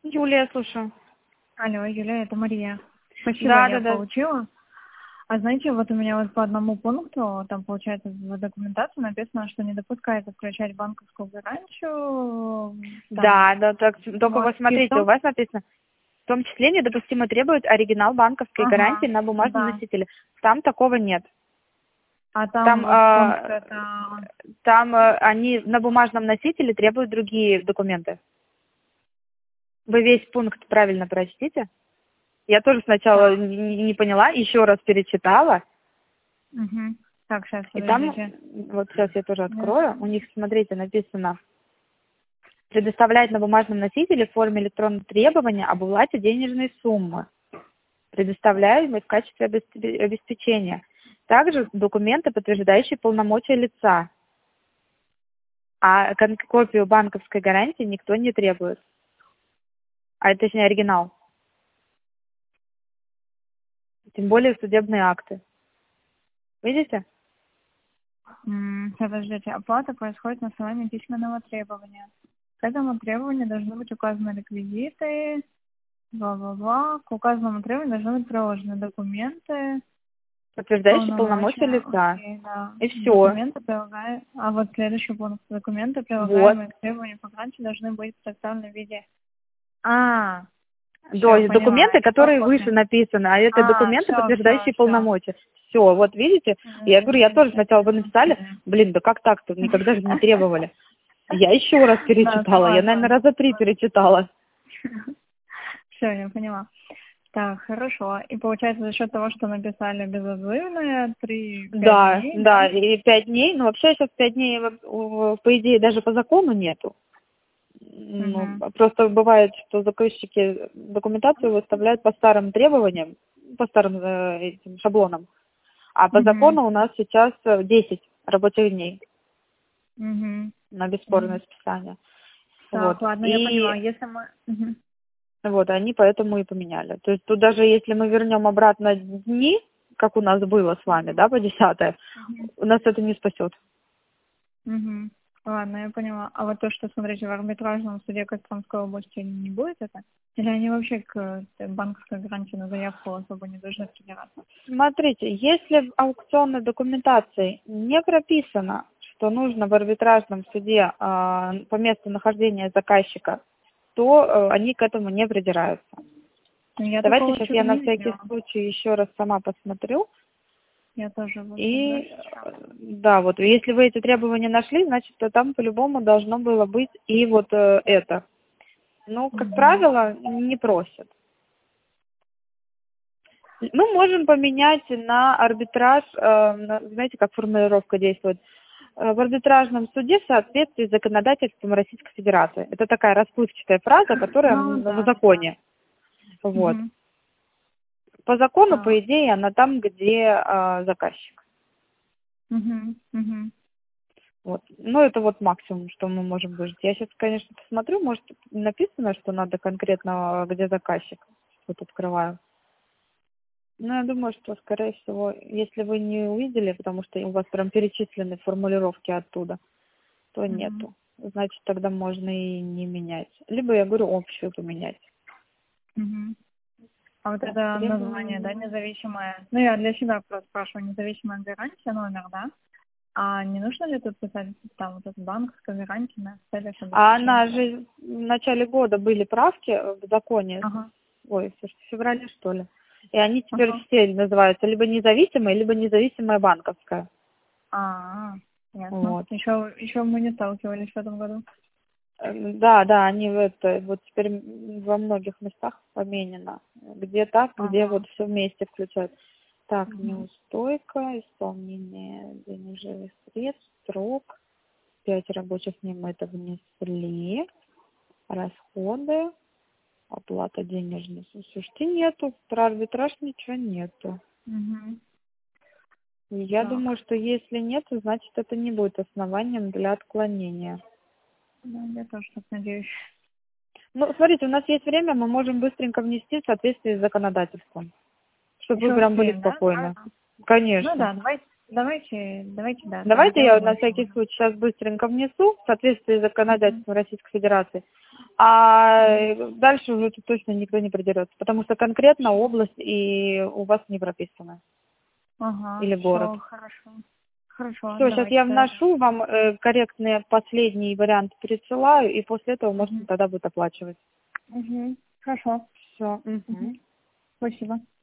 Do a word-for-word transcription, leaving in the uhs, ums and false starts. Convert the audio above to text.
Юлия, слушаю. Алло, Юля, это Мария. Спасибо, Да, я да, да. получила. А знаете, вот у меня вот по одному пункту, там получается в документации написано, что не допускается включать банковскую гарантию. Там, Да, да, так, только вот, вот и в смотрите, у том, вас написано, в том числе недопустимо требует оригинал банковской гарантии ага, на бумажном да. носителе. Там такого нет. А там Там, вот пункт а, это... там а, они на бумажном носителе требуют другие документы. Вы весь пункт правильно прочтите. Я тоже сначала Так, не, не поняла, еще раз перечитала. угу. Так, сейчас, И там, подождите. вот сейчас я тоже Я открою, у них, смотрите, написано, предоставлять на бумажном носителе в форме электронного требования об уплате денежной суммы, предоставляемой в качестве обесп- обеспечения. Также документы, подтверждающие полномочия лица. А кон- копию банковской гарантии никто не требует. А это точнее оригинал. Тем более судебные акты. Видите? М, Подождите, оплата происходит на основании письменного требования. К этому требованию должны быть указаны реквизиты, бла-бла-бла. К указанному требованию должны быть приложены документы, Подтверждающие полномочия полномочия, лица. окей, да. И все. Документы прилагая... А вот следующий пункт. Документы, Вот. прилагаемые к требованию по гарантии, должны быть представлены в виде... А, То все, есть поняла. документы, Все которые выше после. написаны, а это А, документы, все, все, подтверждающие все. полномочия. Все, вот видите, я говорю, я тоже сначала вы написали, блин, да как так-то, никогда же не требовали. Я еще раз Да, перечитала, я, наверное, согласна. раза три перечитала. Все, я поняла. Так, хорошо. И получается, за счет того, что написали безотзывное, три, пять Да, дней, да? да, и пять дней, ну вообще сейчас пять дней, в- в- по идее, даже по закону нету. Ну, Угу. просто бывает, что заказчики документацию выставляют по старым требованиям, по старым э, этим шаблонам. А по Угу. закону у нас сейчас э, десять рабочих дней Угу. на бесспорное списание. Вот. Так, ладно, я И поняла. Если мы... Мгм. вот они поэтому и поменяли. То есть тут даже если мы вернем обратно дни, как у нас было с вами, да, по десятое, Мгм. у нас это не спасет. Мгм. Ладно, я поняла. А вот то, что, смотрите, в арбитражном суде Костромской области не будет это? Или они вообще к э, банковской гарантии на заявку особо не должны придираться? Смотрите, если в аукционной документации не прописано, что нужно в арбитражном суде а, по месту нахождения заказчика, то э, они к этому не придираются. Ну, я Давайте такого сейчас что-то я на не всякий видела. случай еще раз сама посмотрю. Я тоже вот И уже э, сейчас. да, вот если вы эти требования нашли, значит, то там по-любому должно было быть и вот э, это. Ну, как Угу. правило, не просят. Мы можем поменять на арбитраж, э, на- знаете, как формулировка действует, Э, в арбитражном суде в соответствии с законодательством Российской Федерации. Это такая расплывчатая фраза, которая Ну, м, в да, да. законе. Вот. Угу. По закону, по Так. идее, она там, где э, заказчик. Угу. Угу. Вот. Ну, это вот максимум, что мы можем выжить. Я сейчас, конечно, посмотрю, может, написано, что надо конкретно, где заказчик. Вот открываю. Ну, я думаю, что, скорее всего, если вы не увидели, потому что у вас прям перечислены формулировки оттуда, то Угу. нету. Значит, тогда можно и не менять. Либо, я говорю, общую поменять. Угу. А вот Так, это название, да, требования. независимое. Ну, я для себя просто спрашиваю, независимая гарантия, номер, да? А не нужно ли тут писать там вот эту банковскую гарантию на целях А обеспечения? она же в начале года были правки в законе, Ага. ой, в феврале, что ли. И они теперь Ага. все называются либо независимая, либо независимая банковская. А, ясно. Вот. Еще, еще мы не сталкивались в этом году. Эм, Да, да, они в это, вот теперь м, во многих местах поменено. Где так, где Ага. вот все вместе включают. Так, Угу. неустойка, исполнение денежных средств, срок, пять рабочих дней мы это внесли, расходы, оплата денежных. Слушайте, нету, про арбитраж ничего нету. Угу. И я Так. думаю, что если нету, значит это не будет основанием для отклонения. Да, я тоже так надеюсь. Ну, смотрите, у нас есть время, мы можем быстренько внести в соответствии с законодательством, чтобы Еще вы прям были успеем, да? спокойны. Ага. Ну Конечно. да, давайте. Давайте, давайте, да. Давайте я на сделаем всякий это. случай сейчас быстренько внесу в соответствии с законодательством Российской Федерации, а дальше уже тут точно никто не придерется, потому что конкретно область и у вас не прописана. Ага, Или город. все, хорошо. Хорошо, Все, сейчас давайте я тогда. вношу, вам э, корректный последний вариант пересылаю, и после этого можно Угу. тогда будет оплачивать. Угу. Хорошо. Все. Угу. Спасибо.